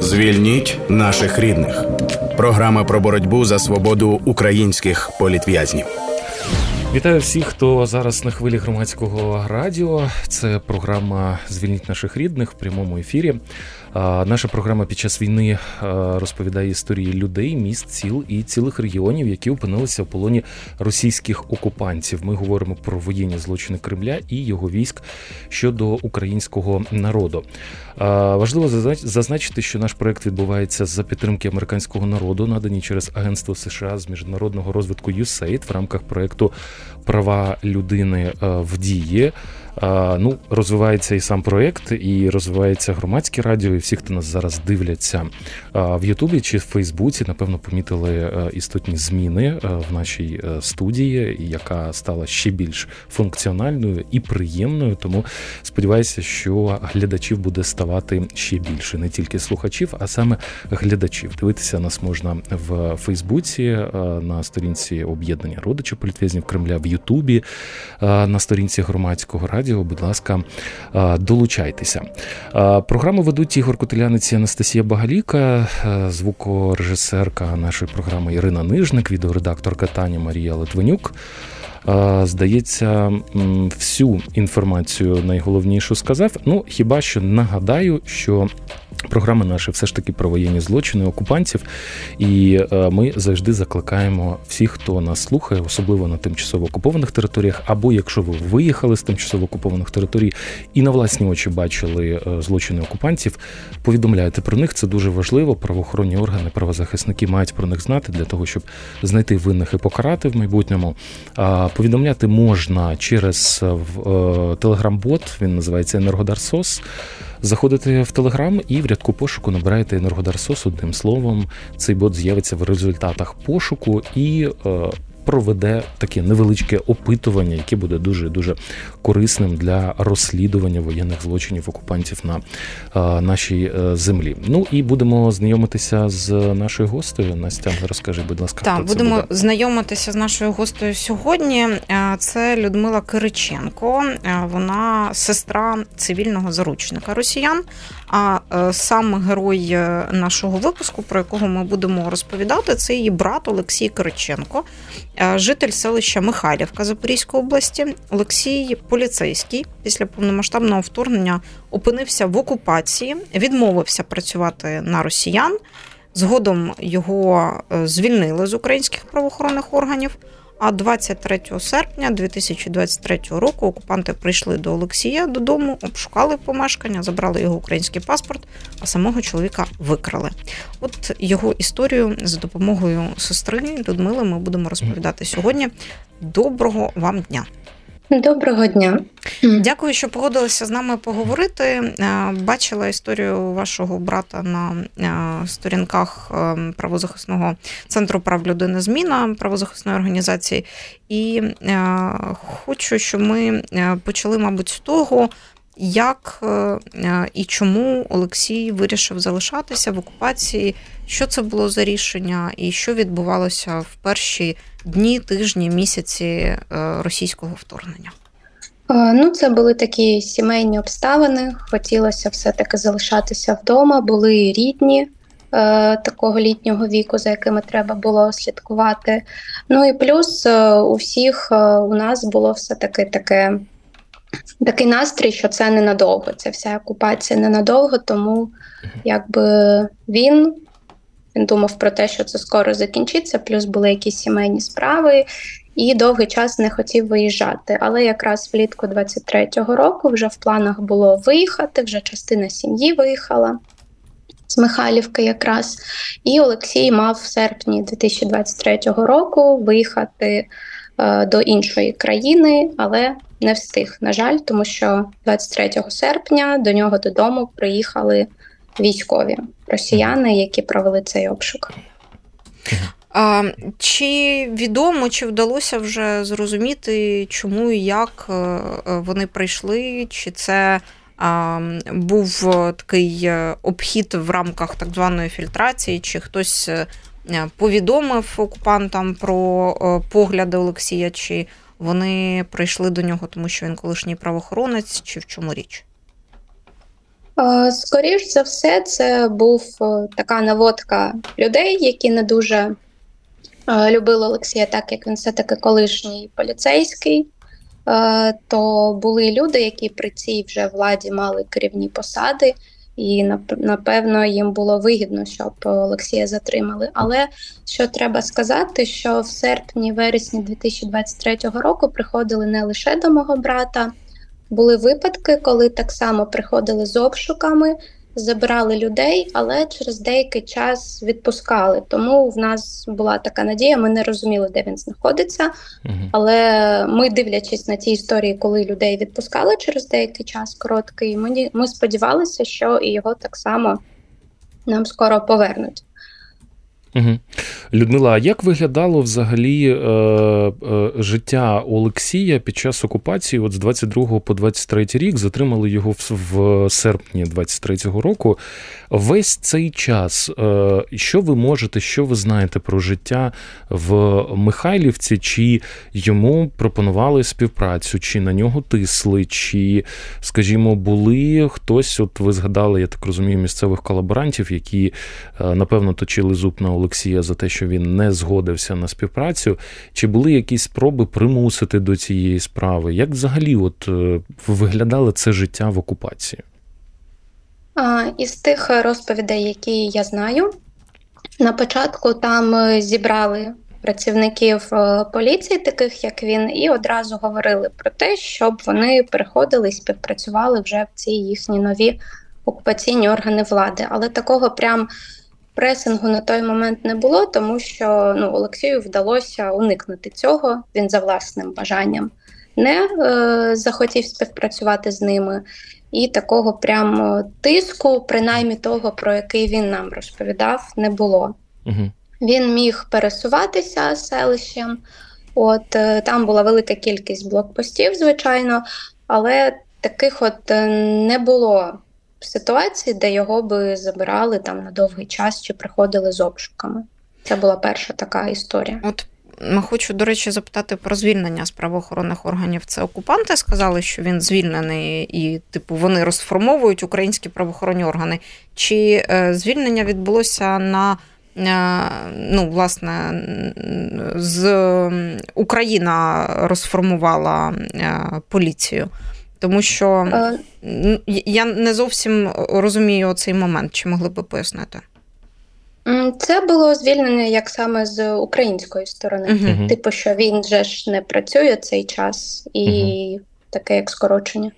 Звільніть наших рідних. Програма про боротьбу за свободу українських політв'язнів. Вітаю всіх, хто зараз на хвилі Громадського радіо. Це програма «Звільніть наших рідних» в прямому ефірі. Наша програма під час війни розповідає історії людей, міст, сіл і цілих регіонів, які опинилися в полоні російських окупантів. Ми говоримо про воєнні злочини Кремля і його військ щодо українського народу. Важливо зазначити, що наш проект відбувається за підтримки американського народу, надані через Агентство США з міжнародного розвитку USAID в рамках проекту «Права людини в дії». Розвивається і сам проєкт, і розвивається громадське радіо, і всі, хто нас зараз дивляться в Ютубі чи в Фейсбуці, напевно, помітили істотні зміни в нашій студії, яка стала ще більш функціональною і приємною, тому сподіваюся, що глядачів буде ставати ще більше, не тільки слухачів, а саме глядачів. Дивитися нас можна в Фейсбуці, на сторінці об'єднання родичів політв'язнів Кремля, в Ютубі, на сторінці громадського радіо. Будь ласка, долучайтеся. Програму ведуть Ігор Котелянець і Анастасія Багаліка, звукорежисерка нашої програми Ірина Нижник, відеоредакторка Таня Марія Литвинюк. Здається, всю інформацію найголовнішу сказав. Хіба що нагадаю, що програма наша все ж таки про воєнні злочини окупантів, і ми завжди закликаємо всіх, хто нас слухає, особливо на тимчасово окупованих територіях, або якщо ви виїхали з тимчасово окупованих територій і на власні очі бачили злочини окупантів, повідомляйте про них, це дуже важливо, правоохоронні органи, правозахисники мають про них знати для того, щоб знайти винних і покарати в майбутньому. Повідомляти можна через телеграм-бот, він називається «Енергодар СОС». Заходите в Телеграм і в рядку пошуку набираєте «Енергодар СОС» одним словом. Цей бот з'явиться в результатах пошуку і проведе таке невеличке опитування, яке буде дуже-дуже корисним для розслідування воєнних злочинів окупантів на нашій землі. І будемо знайомитися з нашою гостею. Настя, розкажи, будь ласка, хто це буде? Будемо знайомитися з нашою гостею сьогодні. Це Людмила Кириченко. Вона сестра цивільного заручника росіян. А сам герой нашого випуску, про якого ми будемо розповідати, це її брат Олексій Кириченко, житель селища Михайлівка Запорізької області. Олексій поліцейський після повномасштабного вторгнення опинився в окупації, відмовився працювати на росіян. Згодом його звільнили з українських правоохоронних органів. А 23 серпня 2023 року окупанти прийшли до Олексія додому, обшукали помешкання, забрали його український паспорт, а самого чоловіка викрали. От його історію за допомогою сестри Людмили ми будемо розповідати сьогодні. Доброго вам дня! Доброго дня. Дякую, що погодилися з нами поговорити. Бачила історію вашого брата на сторінках правозахисного центру прав людини «Зміна», правозахисної організації. І хочу, щоб ми почали, мабуть, з того, як і чому Олексій вирішив залишатися в окупації, що це було за рішення і що відбувалося в перші дні, тижні, місяці російського вторгнення. Це були такі сімейні обставини. Хотілося все-таки залишатися вдома. Були рідні такого літнього віку, за якими треба було слідкувати. І плюс у всіх у нас було все-таки такий настрій, що це ненадовго. Це вся окупація ненадовго, тому він думав про те, що це скоро закінчиться, плюс були якісь сімейні справи, і довгий час не хотів виїжджати. Але якраз влітку 23-го року вже в планах було виїхати, вже частина сім'ї виїхала з Михайлівки якраз. І Олексій мав в серпні 2023 року виїхати до іншої країни, але не встиг, на жаль, тому що 23 серпня до нього додому приїхали військові росіяни, які провели цей обшук. Чи відомо, чи вдалося вже зрозуміти, чому і як вони прийшли? Чи це був такий обхід в рамках так званої фільтрації, чи хтось повідомив окупантам про погляди Олексія, чи вони прийшли до нього, тому що він колишній правоохоронець, чи в чому річ? Скоріш за все, це був така наводка людей, які не дуже любили Олексія, так як він все-таки колишній поліцейський. То були люди, які при цій вже владі мали керівні посади, і, напевно, їм було вигідно, щоб Олексія затримали. Але що треба сказати, що в серпні-вересні 2023 року приходили не лише до мого брата, були випадки, коли так само приходили з обшуками, забирали людей, але через деякий час відпускали. Тому в нас була така надія, ми не розуміли, де він знаходиться. Але ми, дивлячись на ті історії, коли людей відпускали через деякий час короткий, ми сподівалися, що і його так само нам скоро повернуть. Угу. Людмила, а як виглядало взагалі життя Олексія під час окупації? От з 22 по 23 рік, затримали його в серпні 23-го року. Весь цей час, що ви можете, що ви знаєте про життя в Михайлівці? Чи йому пропонували співпрацю, чи на нього тисли, чи, скажімо, були хтось, от ви згадали, я так розумію, місцевих колаборантів, які, напевно, точили зуб на Олексія за те, що він не згодився на співпрацю, чи були якісь спроби примусити до цієї справи? Як взагалі от виглядало це життя в окупації? Із тих розповідей, які я знаю, на початку там зібрали працівників поліції, таких як він, і одразу говорили про те, щоб вони переходили і співпрацювали вже в ці їхні нові окупаційні органи влади. Але такого прям пресингу на той момент не було, тому що Олексію вдалося уникнути цього. Він за власним бажанням не захотів співпрацювати з ними. І такого прямо тиску, принаймні того, про який він нам розповідав, не було. Угу. Він міг пересуватися селищем, там була велика кількість блокпостів, звичайно, але таких не було ситуацій, де його би забирали там на довгий час чи приходили з обшуками. Це була перша така історія. Хочу, до речі, запитати про звільнення з правоохоронних органів. Це окупанти сказали, що він звільнений і, вони розформовують українські правоохоронні органи? Чи звільнення відбулося Україна розформувала поліцію? Тому що я не зовсім розумію цей момент. Чи могли б пояснити? Це було звільнення як саме з української сторони. Що він же ж не працює цей час, і таке як скорочення.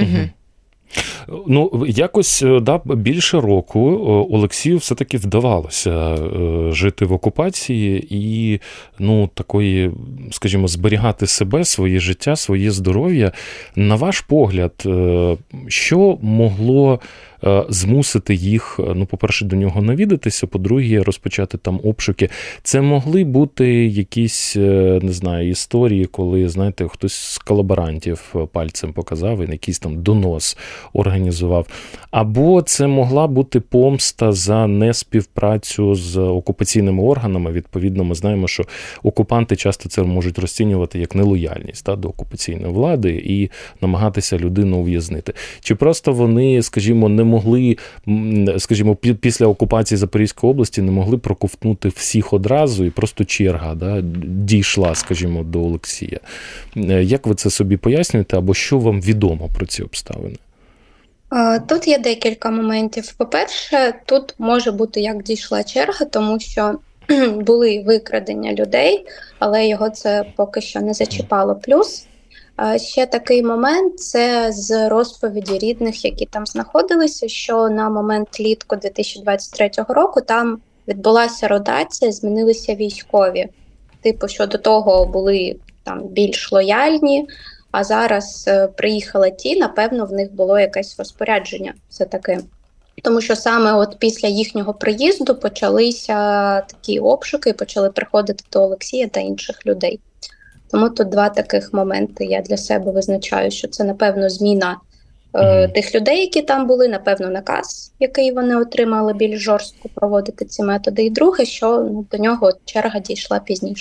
Якось більше року Олексію все-таки вдавалося жити в окупації і, такої, скажімо, зберігати себе, своє життя, своє здоров'я. На ваш погляд, що могло змусити їх, по-перше, до нього навідатися, по-друге, розпочати там обшуки? Це могли бути якісь, не знаю, історії, коли, знаєте, хтось з колаборантів пальцем показав і якийсь там донос організував. Або це могла бути помста за неспівпрацю з окупаційними органами. Відповідно, ми знаємо, що окупанти часто це можуть розцінювати як нелояльність до окупаційної влади і намагатися людину ув'язнити. Чи просто вони, скажімо, не могли, після окупації Запорізької області не могли проковтнути всіх одразу, і просто черга дійшла, скажімо, до Олексія. Як ви це собі пояснюєте, або що вам відомо про ці обставини? Тут є декілька моментів. По-перше, тут може бути, як дійшла черга, тому що були викрадення людей, але його це поки що не зачіпало. Плюс ще такий момент – це з розповіді рідних, які там знаходилися, що на момент літку 2023 року там відбулася ротація, змінилися військові. Що до того були там більш лояльні, а зараз приїхали ті, напевно, в них було якесь розпорядження все-таки. Тому що саме після їхнього приїзду почалися такі обшуки, почали приходити до Олексія та інших людей. Тому тут два таких моменти я для себе визначаю, що це, напевно, зміна тих людей, які там були, напевно, наказ, який вони отримали більш жорстко проводити ці методи. І друге, що до нього черга дійшла пізніше.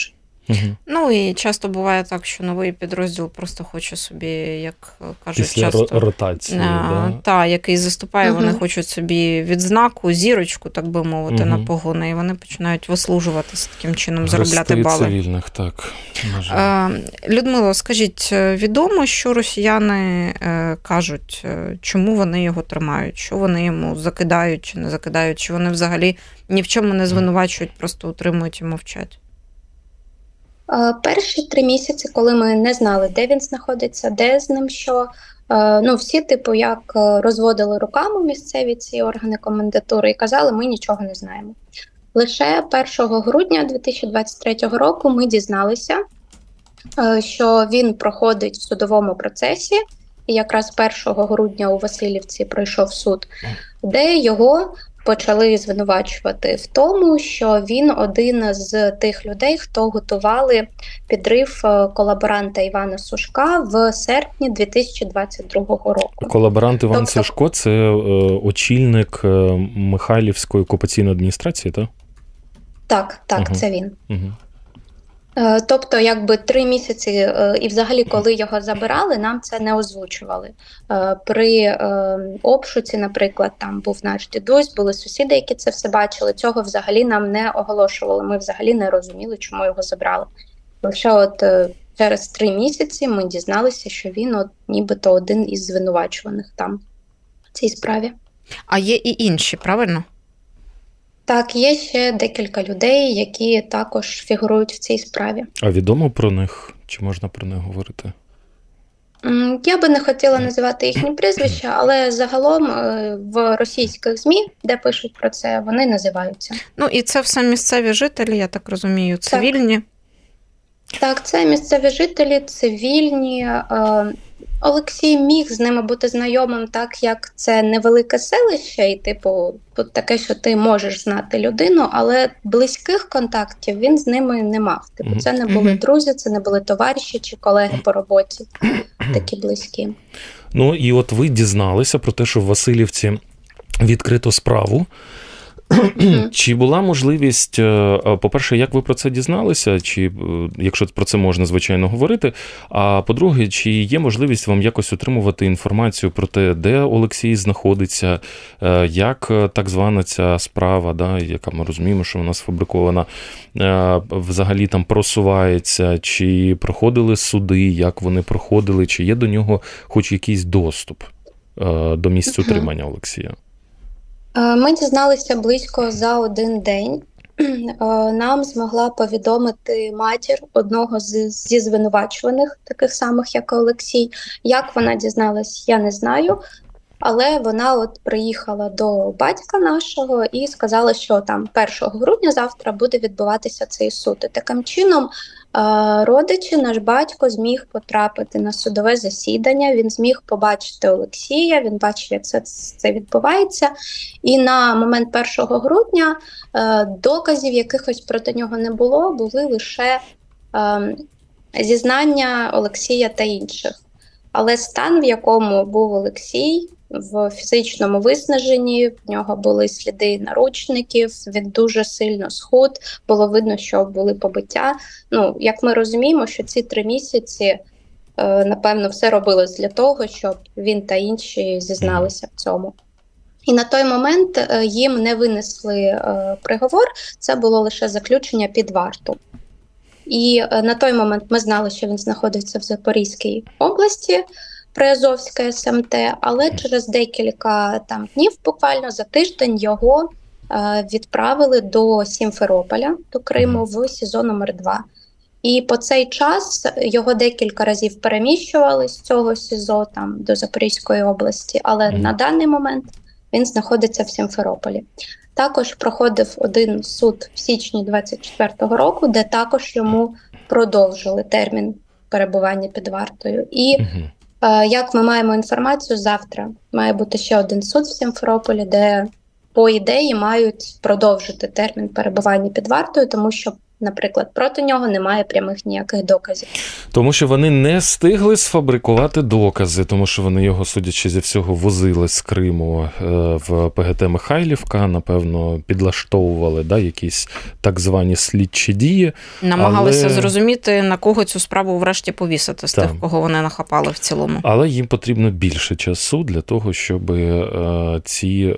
Ну і часто буває так, що новий підрозділ просто хоче собі, як кажуть, після часто ротації, який заступає, вони хочуть собі відзнаку, зірочку, так би мовити, на погони, і вони починають вислужуватися таким чином, заробляти бали. Цивільних, так. Людмило, скажіть, відомо, що росіяни кажуть, чому вони його тримають, що вони йому закидають чи не закидають, чи вони взагалі ні в чому не звинувачують, просто утримують і мовчать? Перші 3 місяці, коли ми не знали, де він знаходиться, де з ним що, всі, як розводили руками місцеві ці органи комендатури і казали, ми нічого не знаємо. Лише 1 грудня 2023 року ми дізналися, що він проходить в судовому процесі, і якраз 1 грудня у Василівці пройшов суд, де його почали звинувачувати в тому, що він один з тих людей, хто готували підрив колаборанта Івана Сушка в серпні 2022 року. Колаборант Іван Сушко – це очільник Михайлівської окупаційної адміністрації, так? Так, це він. Тобто, 3 місяці, і взагалі, коли його забирали, нам це не озвучували. При обшуці, наприклад, там був наш дідусь, були сусіди, які це все бачили, цього взагалі нам не оголошували, ми взагалі не розуміли, чому його забрали. Лише через 3 місяці ми дізналися, що він нібито один із звинувачуваних там в цій справі. А є і інші, правильно? Так, є ще декілька людей, які також фігурують в цій справі. А відомо про них? Чи можна про них говорити? Я би не хотіла називати їхні прізвища, але загалом в російських ЗМІ, де пишуть про це, вони називаються. Ну і це все місцеві жителі, я так розумію, цивільні? Так, це місцеві жителі, цивільні. Олексій міг з ними бути знайомим, так як це невелике селище, і тут таке, що ти можеш знати людину, але близьких контактів він з ними не мав. Це не були друзі, це не були товариші чи колеги по роботі, такі близькі. Ну і от ви дізналися про те, що в Василівці відкрито справу. Чи була можливість, по-перше, як ви про це дізналися, чи, якщо про це можна, звичайно, говорити, а по-друге, чи є можливість вам якось отримувати інформацію про те, де Олексій знаходиться, як так звана ця справа, яка ми розуміємо, що вона сфабрикована, взагалі там просувається, чи проходили суди, як вони проходили, чи є до нього хоч якийсь доступ до місць утримання Олексія? Ми дізналися близько за 1 день. Нам змогла повідомити матір одного зі звинувачуваних, таких самих, як Олексій. Як вона дізналась, я не знаю. Але вона приїхала до батька нашого і сказала, що там 1 грудня завтра буде відбуватися цей суд. І таким чином родичі, наш батько зміг потрапити на судове засідання, він зміг побачити Олексія, він бачив, як це відбувається. І на момент 1 грудня доказів якихось проти нього не було, були лише зізнання Олексія та інших. Але стан, в якому був Олексій, в фізичному виснаженні, в нього були сліди наручників, він дуже сильно схуд, було видно, що були побиття. Як ми розуміємо, що ці 3 місяці, напевно, все робилось для того, щоб він та інші зізналися в цьому. І на той момент їм не винесли приговор, це було лише заключення під варту. І на той момент ми знали, що він знаходиться в Запорізькій області, Приазовське СМТ, але через декілька днів, буквально за тиждень, його відправили до Сімферополя, до Криму, в СІЗО номер 2. І по цей час його декілька разів переміщували з цього СІЗО до Запорізької області, але на даний момент він знаходиться в Сімферополі. Також проходив один суд в січні 2024 року, де також йому продовжили термін перебування під вартою. І як ми маємо інформацію, завтра має бути ще один суд в Сімферополі, де, по ідеї, мають продовжити термін перебування під вартою, тому що наприклад, проти нього немає прямих ніяких доказів. Тому що вони не встигли сфабрикувати докази, тому що вони його, судячи зі всього, возили з Криму в ПГТ Михайлівка, напевно, підлаштовували якісь так звані слідчі дії. Намагалися зрозуміти, на кого цю справу врешті повісити з тих, кого вони нахапали в цілому. Але їм потрібно більше часу для того, щоб ці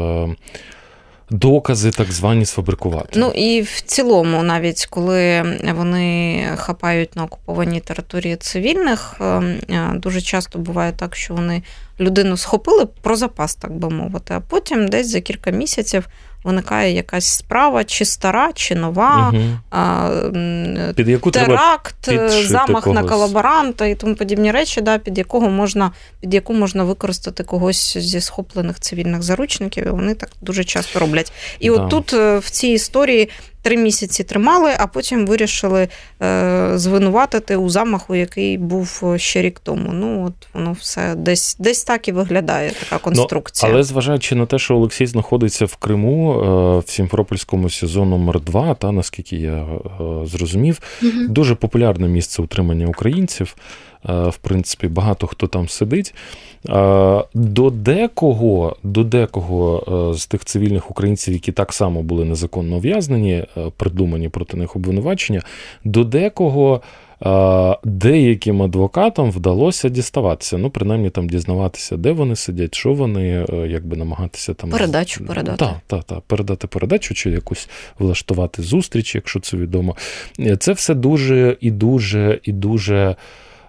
докази так звані сфабрикувати. Ну і в цілому, навіть коли вони хапають на окупованій території цивільних, дуже часто буває так, що вони людину схопили про запас, так би мовити, а потім десь за кілька місяців виникає якась справа, чи стара, чи нова, під яку теракт, замах когось на колаборанта і тому подібні речі, під яку можна використати когось зі схоплених цивільних заручників, і вони так дуже часто роблять. І от тут в цій історії 3 місяці тримали, а потім вирішили звинуватити у замаху, який був ще рік тому. Ну, от воно все десь так і виглядає, така конструкція. Але зважаючи на те, що Олексій знаходиться в Криму, в Сімферопольському СІЗО номер 2, наскільки я зрозумів, дуже популярне місце утримання українців. В принципі, багато хто там сидить. До декого з тих цивільних українців, які так само були незаконно ув'язнені, придумані проти них обвинувачення, до декого деяким адвокатам вдалося діставатися, принаймні там дізнаватися, де вони сидять, що вони, намагатися там... Передачу передати. Так, передати передачу, чи якусь влаштувати зустріч, якщо це відомо. Це все дуже і дуже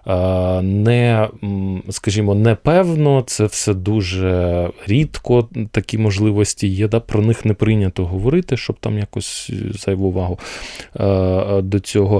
непевно, це все дуже рідко, такі можливості є, про них не прийнято говорити, щоб там якось зайву увагу до цього.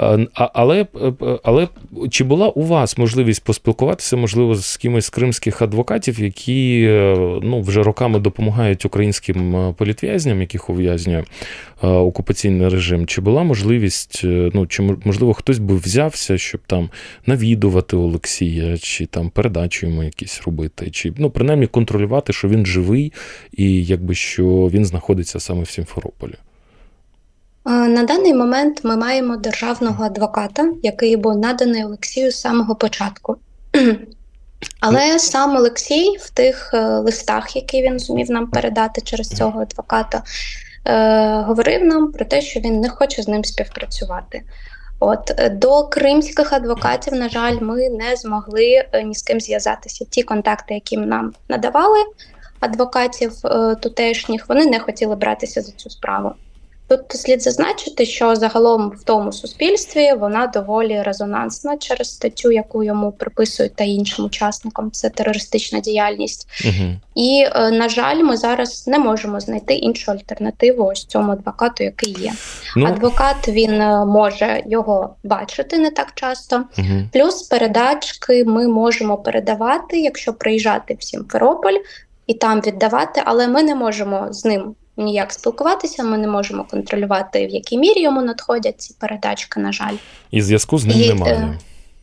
Але чи була у вас можливість поспілкуватися, можливо, з кимось з кримських адвокатів, які вже роками допомагають українським політв'язням, яких ув'язнює окупаційний режим? Чи була можливість, чи можливо хтось би взявся, щоб там навідувати Олексія, чи там передачу йому якісь робити, чи принаймні контролювати, що він живий і що він знаходиться саме в Сімферополі? На даний момент ми маємо державного адвоката, який був наданий Олексію з самого початку. Але сам Олексій в тих листах, які він зумів нам передати через цього адвоката, говорив нам про те, що він не хоче з ним співпрацювати. До кримських адвокатів, на жаль, ми не змогли ні з ким зв'язатися. Ті контакти, які нам надавали адвокатів тутешніх, вони не хотіли братися за цю справу. Тут слід зазначити, що загалом в тому суспільстві вона доволі резонансна через статтю, яку йому приписують та іншим учасникам. Це терористична діяльність. І, на жаль, ми зараз не можемо знайти іншу альтернативу ось цьому адвокату, який є. Адвокат, він може його бачити не так часто. Плюс передачки ми можемо передавати, якщо приїжджати в Сімферополь і там віддавати, але ми не можемо з ним ніяк спілкуватися, ми не можемо контролювати, в якій мірі йому надходять ці передачки, на жаль. І зв'язку з ним немає?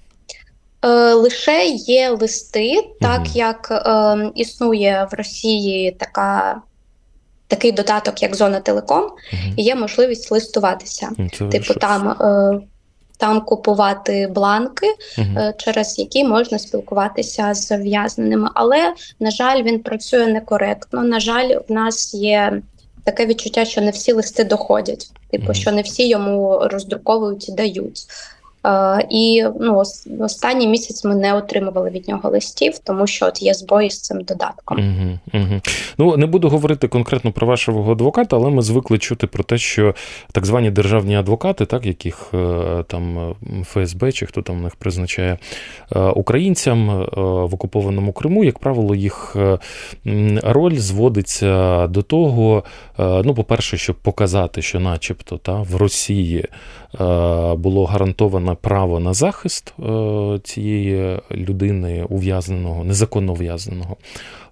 Лише є листи, так як існує в Росії такий додаток, як Зона Телеком, і є можливість листуватися. Там купувати бланки, через які можна спілкуватися з ув'язненими. Але, на жаль, він працює некоректно. На жаль, в нас є таке відчуття, що не всі листи доходять. Що не всі йому роздруковують і дають. І останній місяць ми не отримували від нього листів, тому що є збої з цим додатком. Не буду говорити конкретно про вашого адвоката, але ми звикли чути про те, що так звані державні адвокати, яких там ФСБ чи хто там в них призначає українцям в окупованому Криму, як правило, їх роль зводиться до того, по-перше, щоб показати, що начебто в Росії було гарантовано право на захист цієї людини ув'язненого, незаконно ув'язненого.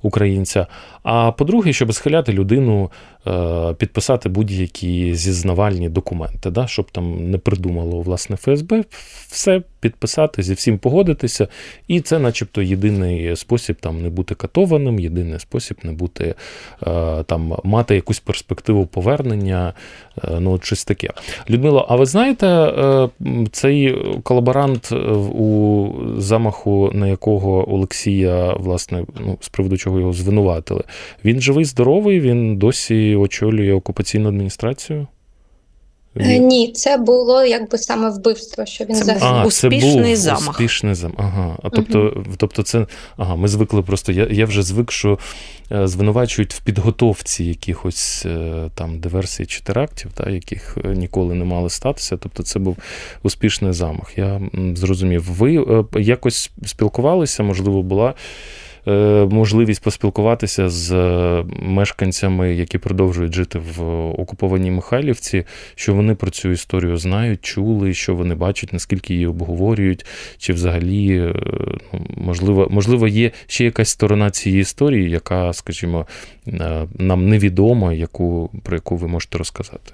українця. А по-друге, щоб схиляти людину підписати будь-які зізнавальні документи, да? Щоб там не придумало, власне, ФСБ, все підписати, зі всім погодитися. І це начебто єдиний спосіб там не бути катованим, єдиний спосіб не бути, там, мати якусь перспективу повернення, ну, щось таке. Людмило, а ви знаєте, цей колаборант, у замаху на якого Олексія, власне, ну, з приводу чого його звинуватили, він живий, здоровий, він досі очолює окупаційну адміністрацію? Ні, це було якби саме вбивство, що він загинув. Успішний замах. Успішний замах. Ага. Тобто це, ми звикли просто, я вже звик, що звинувачують в підготовці якихось там диверсій чи терактів, яких ніколи не мали статися. Тобто це був успішний замах. Я зрозумів. Ви якось спілкувалися, можливо, була можливість поспілкуватися з мешканцями, які продовжують жити в окупованій Михайлівці, що вони про цю історію знають, чули, що вони бачать, наскільки її обговорюють, чи взагалі, можливо, є ще якась сторона цієї історії, яка, скажімо, нам невідома, про яку ви можете розказати?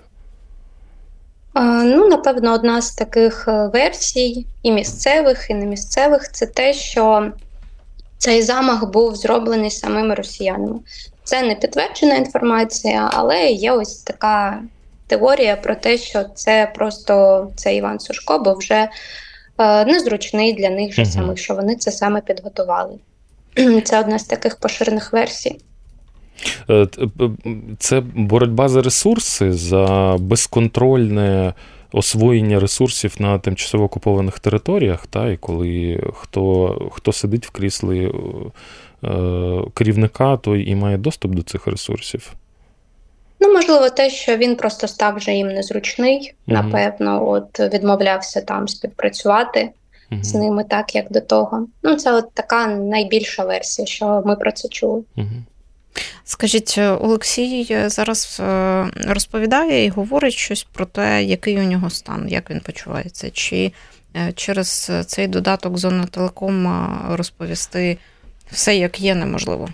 Ну, напевно, одна з таких версій, і місцевих, і немісцевих, це те, що цей замах був зроблений самими росіянами. Це не підтверджена інформація, але є ось така теорія про те, що це просто цей Іван Сушко був вже незручний для них же самих, що вони це саме підготували. Це одна з таких поширених версій. Це боротьба за ресурси, за безконтрольне освоєння ресурсів на тимчасово окупованих територіях, і коли хто сидить в кріслі керівника, той і має доступ до цих ресурсів. Ну, можливо, те, що він просто став вже їм незручний, напевно, відмовлявся там співпрацювати з ними так, як до того. Ну, це така найбільша версія, що ми про це чули. Скажіть, Олексій зараз розповідає і говорить щось про те, який у нього стан, як він почувається? Чи через цей додаток «Зона Телеком» розповісти все, як є, неможливо?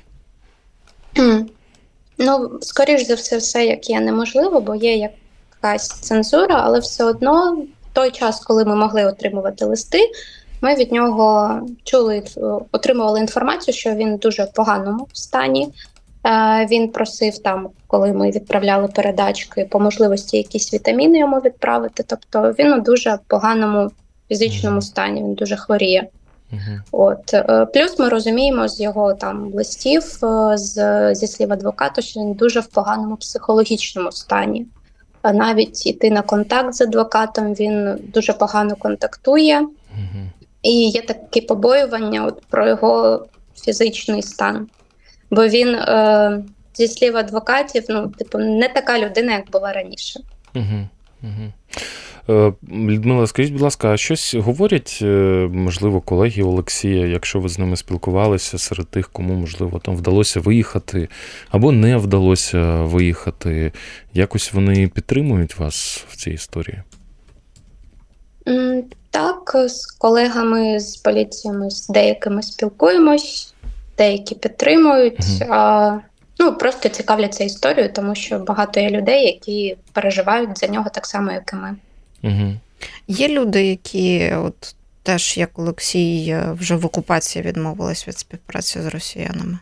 Ну, скоріш за все, як є, неможливо, бо є якась цензура, але все одно в той час, коли ми могли отримувати листи, ми від нього отримували інформацію, що він в дуже поганому стані. Він просив там, коли ми відправляли передачки, по можливості якісь вітаміни йому відправити. Тобто він у дуже поганому фізичному стані, він дуже хворіє. Плюс ми розуміємо з його там листів, зі слів адвоката, що він дуже в поганому психологічному стані. Навіть йти на контакт з адвокатом, він дуже погано контактує. І є такі побоювання про його фізичний стан. Бо він, зі слів адвокатів, не така людина, як була раніше. Людмила, скажіть, будь ласка, а щось говорять, можливо, колеги Олексія, якщо ви з ними спілкувалися, серед тих, кому, можливо, там вдалося виїхати або не вдалося виїхати? Якось вони підтримують вас в цій історії? Так, з колегами, з поліціями, з деякими спілкуємось, деякі підтримують, просто цікавляться історією, тому що багато є людей, які переживають за нього так само, як і ми. Є люди, які теж, як Олексій, вже в окупації відмовились від співпраці з росіянами?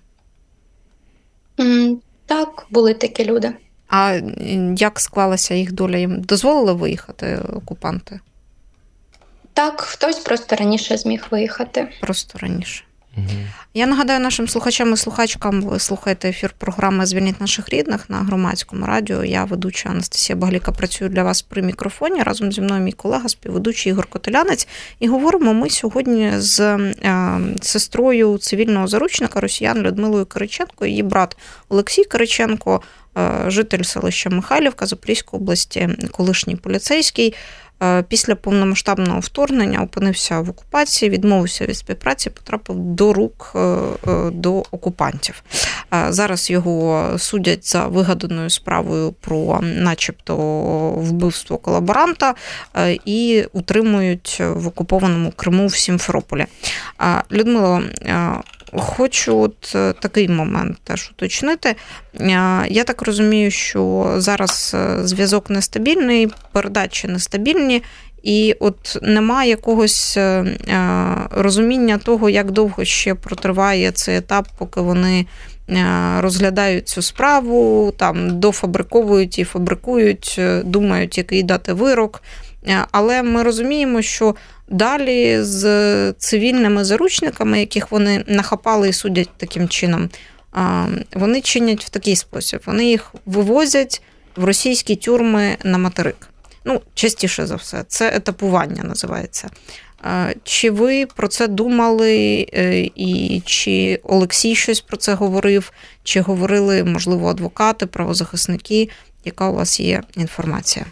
Так, були такі люди. А як склалася їх доля? Їм дозволили виїхати окупанти? Так, хтось просто раніше зміг виїхати. Просто раніше. Я нагадаю нашим слухачам і слухачкам, ви слухаєте ефір програми «Звільніть наших рідних» на Громадському радіо. Я, ведуча Анастасія Багліка, працюю для вас при мікрофоні. Разом зі мною мій колега, співведучий Ігор Котелянець. І говоримо ми сьогодні з сестрою цивільного заручника росіян Людмилою Кириченко. Її брат Олексій Кириченко, житель селища Михайлівка Запорізької області, колишній поліцейський. Після повномасштабного вторгнення опинився в окупації, відмовився від співпраці, потрапив до рук до окупантів. Зараз його судять за вигаданою справою про начебто вбивство колаборанта і утримують в окупованому Криму в Сімферополі. Людмило, Хочу такий момент теж уточнити. Я так розумію, що зараз зв'язок нестабільний, передачі нестабільні, і от немає якогось розуміння того, як довго ще протриває цей етап, поки вони розглядають цю справу, там дофабриковують і фабрикують, думають, який дати вирок. Але ми розуміємо, що далі з цивільними заручниками, яких вони нахапали і судять таким чином, вони чинять в такий спосіб. Вони їх вивозять в російські тюрми на материк. Частіше за все. Це етапування називається. Чи ви про це думали, і чи Олексій щось про це говорив, чи говорили, можливо, адвокати, правозахисники? Яка у вас є інформація?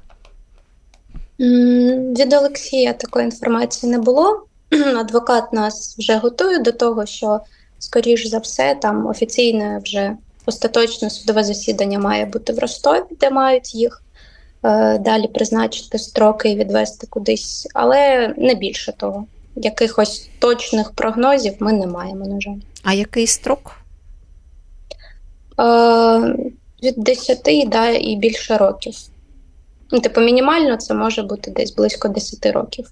Від Олексія такої інформації не було. Адвокат нас вже готує до того, що, скоріш за все, там офіційне вже остаточне судове засідання має бути в Ростові, де мають їх далі призначити строки і відвести кудись, але не більше того. Якихось точних прогнозів ми не маємо, на жаль. А який строк? Від 10 і більше років. Мінімально це може бути десь близько 10 років.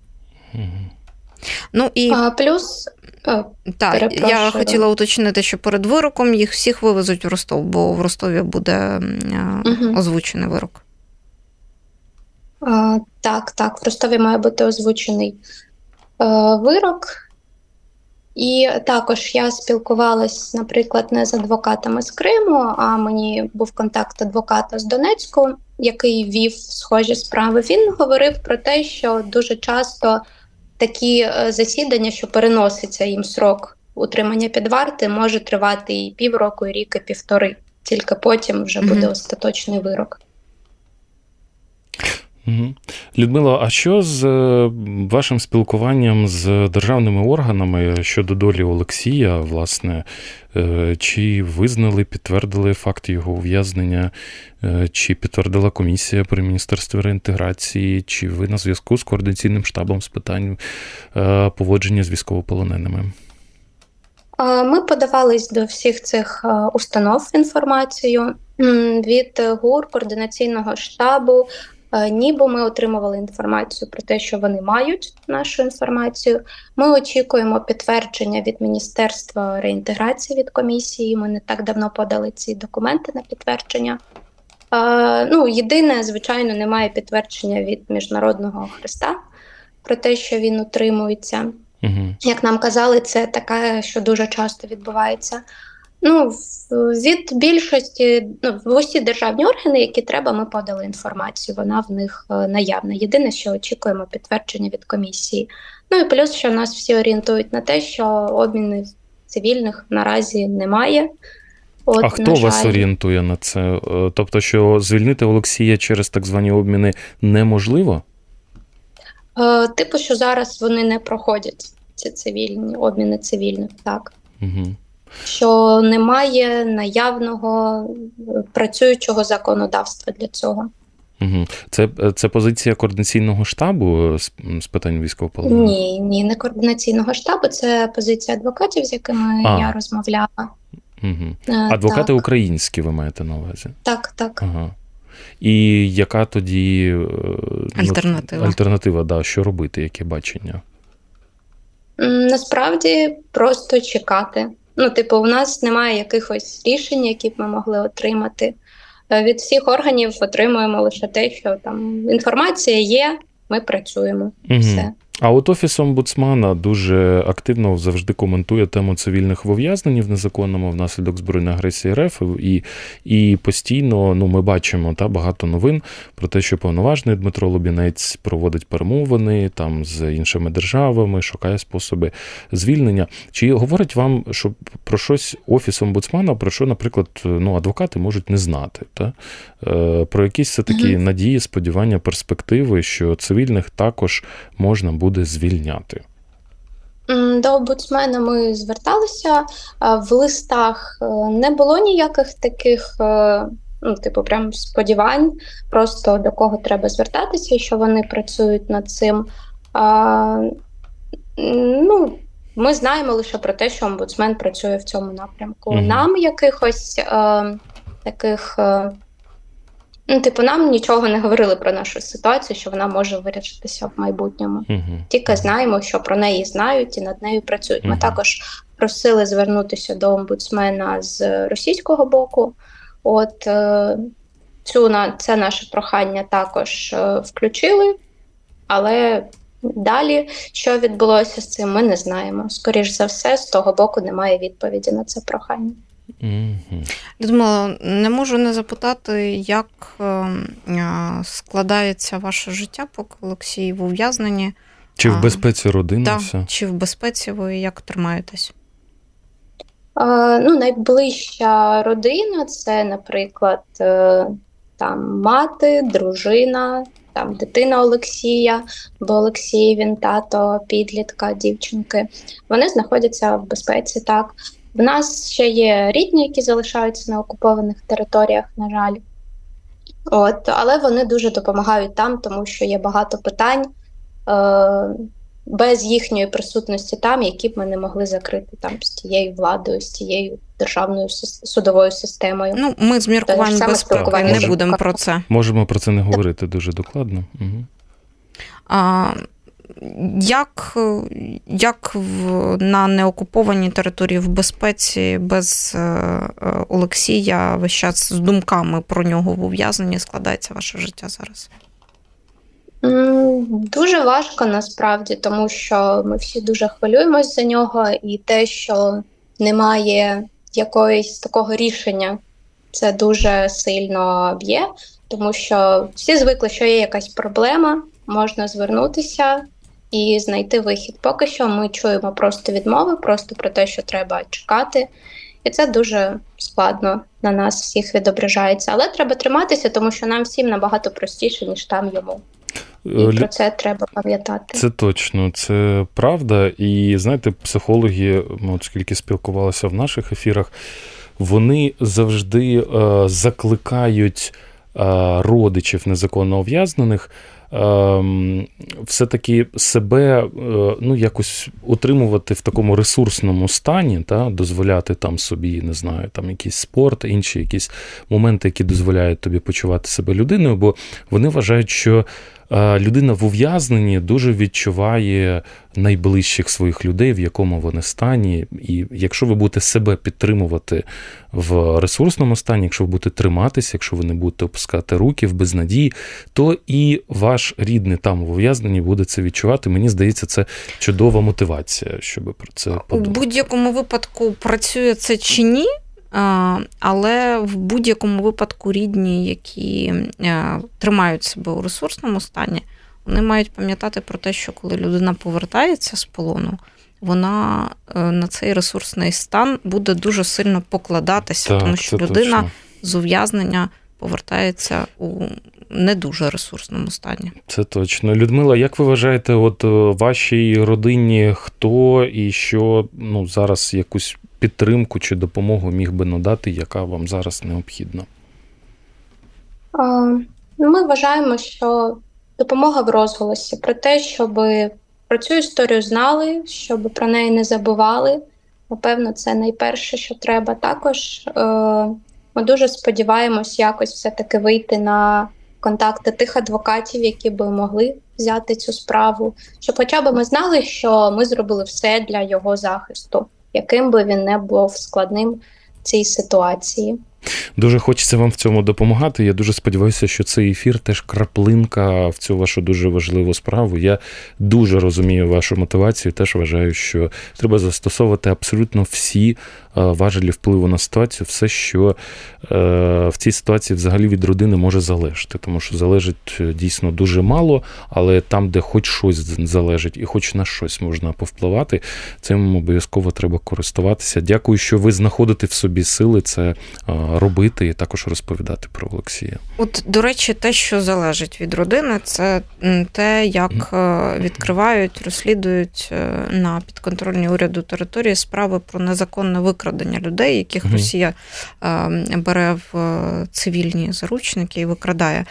Плюс... я хотіла уточнити, що перед вироком їх всіх вивезуть в Ростов, бо в Ростові буде озвучений вирок. Так, в Ростові має бути озвучений вирок. І також я спілкувалась, наприклад, не з адвокатами з Криму, а мені був контакт адвоката з Донецьку, який вів схожі справи. Він говорив про те, що дуже часто такі засідання, що переноситься їм срок утримання під вартою, може тривати і півроку, і рік, і півтори. Тільки потім вже буде остаточний вирок. Людмила, а що з вашим спілкуванням з державними органами щодо долі Олексія, власне? Чи визнали, підтвердили факт його ув'язнення, чи підтвердила комісія при Міністерстві реінтеграції, чи ви на зв'язку з координаційним штабом з питань поводження з військовополоненими? Ми подавались до всіх цих установ інформацію від ГУР, координаційного штабу. Ніби ми отримували інформацію про те, що вони мають нашу інформацію. Ми очікуємо підтвердження від Міністерства реінтеграції, від комісії. Ми не так давно подали ці документи на підтвердження. Єдине, звичайно, немає підтвердження від Міжнародного Хреста про те, що він утримується. Як нам казали, це таке, що дуже часто відбувається. Від більшості, в усі державні органи, які треба, ми подали інформацію, вона в них наявна. Єдине, що очікуємо підтвердження від комісії. І плюс, що нас всі орієнтують на те, що обмінів цивільних наразі немає. А хто вас орієнтує на це? Тобто, що звільнити Олексія через так звані обміни неможливо? Що зараз вони не проходять, ці цивільні, обміни цивільних, так. Що немає наявного працюючого законодавства для цього. Це позиція координаційного штабу з питань військовополонених? Ні, не координаційного штабу, це позиція адвокатів, з якими я розмовляла. Адвокати українські ви маєте на увазі? Так. І яка тоді альтернатива, що робити, яке бачення? Насправді просто чекати. У нас немає якихось рішень, які б ми могли отримати. Від всіх органів отримуємо лише те, що там інформація є, ми працюємо. Все. А от Офіс омбудсмана дуже активно завжди коментує тему цивільних ув'язнень в незаконному внаслідок збройної агресії РФ. І постійно ми бачимо багато новин про те, що повноважний Дмитро Лубінець проводить перемовини там з іншими державами, шукає способи звільнення. Чи говорить вам, що про щось Офіс омбудсмана, про що, наприклад, адвокати можуть не знати? Про якісь все-таки надії, сподівання, перспективи, що цивільних також можна буде звільняти? До омбудсмена ми зверталися. В листах не було ніяких таких, прям сподівань, просто до кого треба звертатися, що вони працюють над цим. ми знаємо лише про те, що омбудсмен працює в цьому напрямку. Нам якихось таких... нам нічого не говорили про нашу ситуацію, що вона може вирішитися в майбутньому. Тільки знаємо, що про неї знають і над нею працюють. Ми також просили звернутися до омбудсмена з російського боку. Це наше прохання також включили, але далі, що відбулося з цим, ми не знаємо. Скоріш за все, з того боку немає відповіді на це прохання. Людмила, не можу не запитати, як складається ваше життя, поки Олексій в ув'язненні? Чи в безпеці родина? Чи в безпеці ви як тримаєтесь? Найближча родина – це, наприклад, мати, дружина, дитина Олексія, бо Олексій, він тато підлітка, дівчинки. Вони знаходяться в безпеці, так. В нас ще є рідні, які залишаються на окупованих територіях, на жаль. Але вони дуже допомагають там, тому що є багато питань без їхньої присутності там, які б ми не могли закрити з тією владою, з тією державною судовою системою. Ми з міркувань безпеки не будемо про це. Можемо про це не говорити дуже докладно. Як на неокупованій території в безпеці без Олексія весь час з думками про нього в ув'язненні складається ваше життя зараз? Дуже важко насправді, тому що ми всі дуже хвилюємось за нього, і те, що немає якогось такого рішення, це дуже сильно б'є, тому що всі звикли, що є якась проблема, можна звернутися і знайти вихід. Поки що ми чуємо просто відмови, просто про те, що треба чекати. І це дуже складно на нас всіх відображається. Але треба триматися, тому що нам всім набагато простіше, ніж там йому. І про це треба пам'ятати. Це точно, це правда. І, знаєте, психологи, оскільки спілкувалися в наших ефірах, вони завжди закликають родичів незаконно ув'язнених все-таки себе якось утримувати в такому ресурсному стані, дозволяти собі, не знаю, якийсь спорт, інші якісь моменти, які дозволяють тобі почувати себе людиною, бо вони вважають, що людина в ув'язненні дуже відчуває найближчих своїх людей, в якому вони стані. І якщо ви будете себе підтримувати в ресурсному стані, якщо ви будете триматися, якщо ви не будете опускати руки в безнадії, то і ваш рідний там в ув'язненні буде це відчувати. Мені здається, це чудова мотивація, щоб про це подумати. У будь-якому випадку працює це чи ні, але в будь-якому випадку рідні, які тримають себе у ресурсному стані, вони мають пам'ятати про те, що коли людина повертається з полону, вона на цей ресурсний стан буде дуже сильно покладатися, так, тому що людина точно з ув'язнення повертається у не дуже ресурсному стані. Це точно. Людмила, як ви вважаєте, вашій родині хто і що зараз якусь підтримку чи допомогу міг би надати, яка вам зараз необхідна? Ми вважаємо, що допомога в розголосі, про те, щоб про цю історію знали, щоб про неї не забували. Напевно, це найперше, що треба. Також ми дуже сподіваємось якось все-таки вийти на контакти тих адвокатів, які би могли взяти цю справу, щоб хоча б ми знали, що ми зробили все для його захисту, яким би він не був складним в цій ситуації. Дуже хочеться вам в цьому допомагати. Я дуже сподіваюся, що цей ефір теж краплинка в цю вашу дуже важливу справу. Я дуже розумію вашу мотивацію, теж вважаю, що треба застосовувати абсолютно всі важелі впливу на ситуацію, все, що в цій ситуації взагалі від родини може залежати, тому що залежить дійсно дуже мало, але там, де хоч щось залежить і хоч на щось можна повпливати, цим обов'язково треба користуватися. Дякую, що ви знаходите в собі сили це робити і також розповідати про Олексія. До речі, те, що залежить від родини, це те, як відкривають, розслідують на підконтрольній уряду території справи про незаконне викрадення викрадення людей, яких Росія бере в цивільні заручники і викрадає.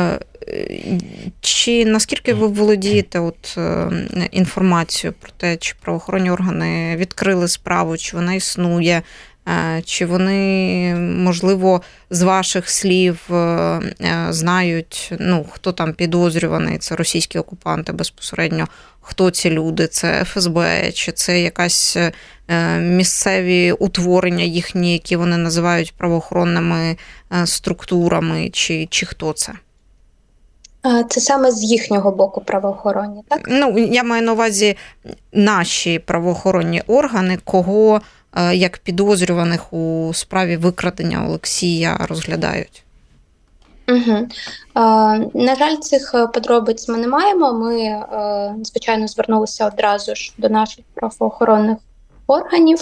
Чи наскільки ви володієте інформацією про те, чи правоохоронні органи відкрили справу, чи вона існує, чи вони, можливо, з ваших слів знають, хто там підозрюваний, це російські окупанти безпосередньо, хто ці люди, це ФСБ, чи це якась місцеві утворення їхні, які вони називають правоохоронними структурами, чи хто це? Це саме з їхнього боку правоохоронні, так? Я маю на увазі наші правоохоронні органи, кого як підозрюваних у справі викрадення Олексія розглядають. Угу. На жаль, цих подробиць ми не маємо. Ми, звичайно, звернулися одразу ж до наших правоохоронних органів.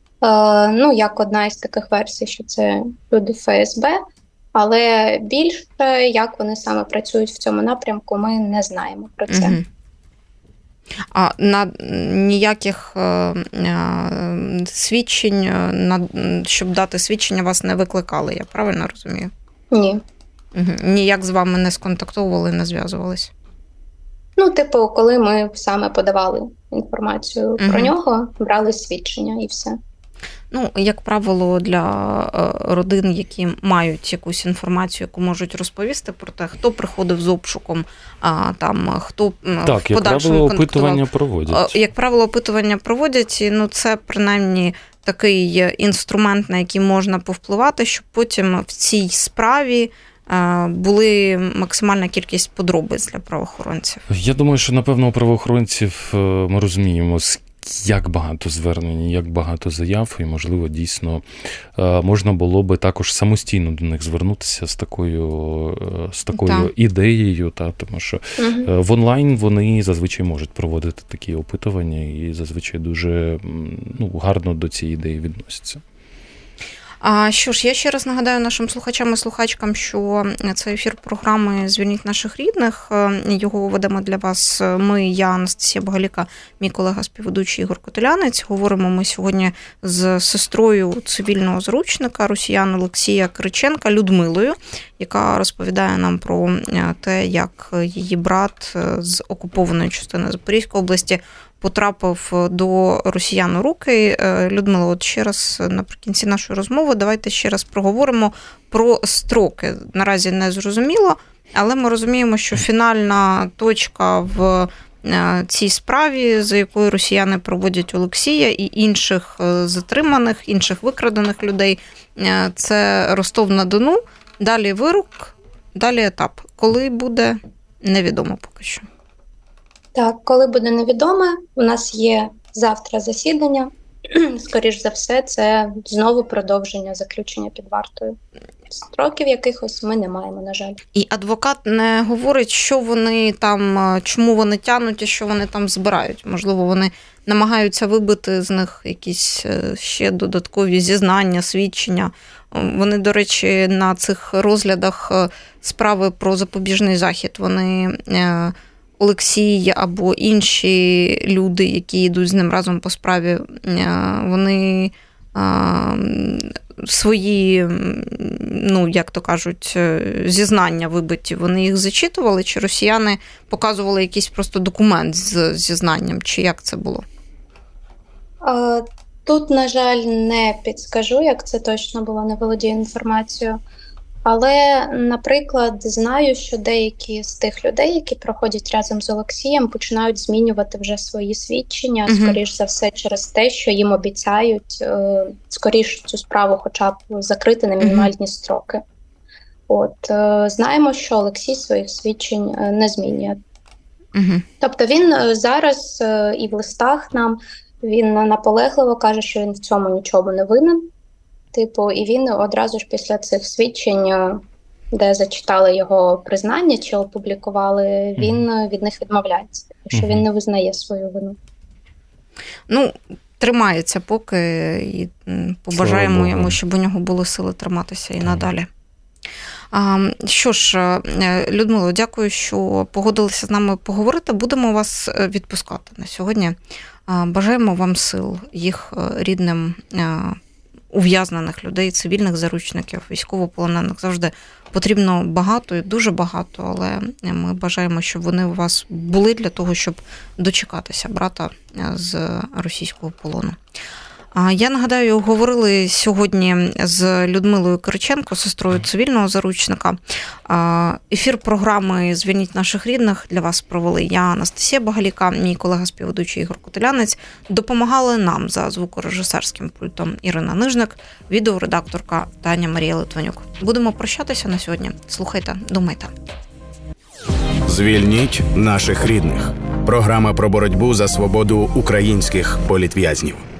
Як одна із таких версій, що це люди ФСБ, але більше, як вони саме працюють в цьому напрямку, ми не знаємо про це. Угу. А на ніяких свідчень, щоб дати свідчення, вас не викликали, я правильно розумію? Ні. Угу. Ніяк з вами не сконтактовували, не зв'язувались? Коли ми саме подавали інформацію про нього, брали свідчення і все. Як правило, для родин, які мають якусь інформацію, яку можуть розповісти про те, хто приходив з обшуком, хто так, в подальшому опитування проводять. Як правило, опитування проводять, і це принаймні такий інструмент, на який можна повпливати, щоб потім в цій справі були максимальна кількість подробиць для правоохоронців. Я думаю, що, напевно, у правоохоронців ми розуміємо, як багато звернень, як багато заяв, і, можливо, дійсно можна було би також самостійно до них звернутися з такою ідеєю, тому що в онлайн вони зазвичай можуть проводити такі опитування і зазвичай дуже гарно до цієї ідеї відносяться. Що ж, я ще раз нагадаю нашим слухачам і слухачкам, що це ефір програми «Звільніть наших рідних». Його ведемо для вас я, Анастасія Боголіка, мій колега співведучий Ігор Котелянець. Говоримо ми сьогодні з сестрою цивільного заручника росіян Олексія Кириченка Людмилою, яка розповідає нам про те, як її брат з окупованої частини Запорізької області потрапив до росіян у руки. Людмила, ще раз наприкінці нашої розмови давайте ще раз проговоримо про строки. Наразі не зрозуміло, але ми розуміємо, що фінальна точка в цій справі, за якою росіяни проводять Олексія і інших затриманих, інших викрадених людей, це Ростов-на-Дону, далі вирок, далі етап. Коли буде, невідомо поки що. Так, коли буде невідомо, у нас є завтра засідання. Скоріш за все, це знову продовження заключення під вартою. Строків якихось ми не маємо, на жаль. І адвокат не говорить, що вони там, чому вони тянуть і що вони там збирають. Можливо, вони намагаються вибити з них якісь ще додаткові зізнання, свідчення. Вони, до речі, на цих розглядах справи про запобіжний захід, вони... Олексій або інші люди, які йдуть з ним разом по справі, вони свої, як то кажуть, зізнання вибиті, вони їх зачитували, чи росіяни показували якийсь просто документ з зізнанням, чи як це було? Тут, на жаль, не підскажу, як це точно було, не володію інформацією. Але, наприклад, знаю, що деякі з тих людей, які проходять разом з Олексієм, починають змінювати вже свої свідчення, скоріш за все, через те, що їм обіцяють скоріш цю справу хоча б закрити на мінімальні строки. Знаємо, що Олексій своїх свідчень не змінює. Тобто він зараз і в листах нам, він наполегливо каже, що він в цьому нічого не винен. І він одразу ж після цих свідчень, де зачитали його признання чи опублікували, він від них відмовляється, що він не визнає свою вину. Тримається поки, і побажаємо йому, щоб у нього були сили триматися і надалі. Що ж, Людмило, дякую, що погодилися з нами поговорити. Будемо вас відпускати на сьогодні. Бажаємо вам сил, їх рідним ув'язнених людей, цивільних заручників, військовополонених завжди потрібно багато і дуже багато, але ми бажаємо, щоб вони у вас були для того, щоб дочекатися брата з російського полону. Я нагадаю, говорили сьогодні з Людмилою Кириченко, сестрою цивільного заручника. Ефір програми «Звільніть наших рідних» для вас провели я, Анастасія Багаліка, мій колега-співведучий Ігор Котелянець. Допомагали нам за звукорежисерським пультом Ірина Нижник, відеоредакторка Таня Марія Литвинюк. Будемо прощатися на сьогодні. Слухайте, думайте. «Звільніть наших рідних» – програма про боротьбу за свободу українських політв'язнів.